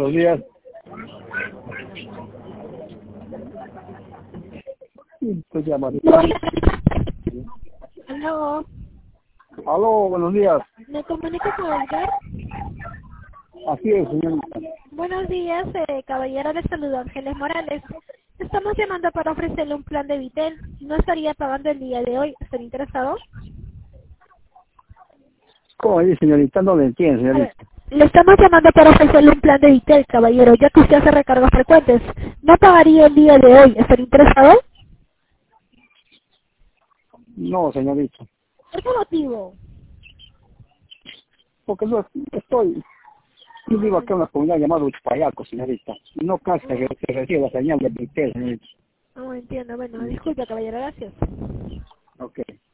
Buenos días. Estoy llamando. Aló, Aló, buenos días. ¿me comunico con Edgar? Así es, señorita. Buenos días, caballero, le saludo Ángeles Morales. Estamos llamando para ofrecerle un plan de Vitel. No estaría pagando el día de hoy. ¿Estaría interesado? ¿Cómo dice, señorita? No le entiendo, señorita. Le estamos llamando para ofrecerle un plan de Vitel, caballero, ya que usted hace recargos frecuentes. No pagaría el día de hoy. ¿Estaría interesado? No, señorita. ¿Por qué motivo? Porque yo vivo acá en una comunidad llamada Uchupayaco, señorita. Y no casi que se recibe la señal de Vitel, señorita. No entiendo. Bueno, disculpe, caballero, gracias. Ok.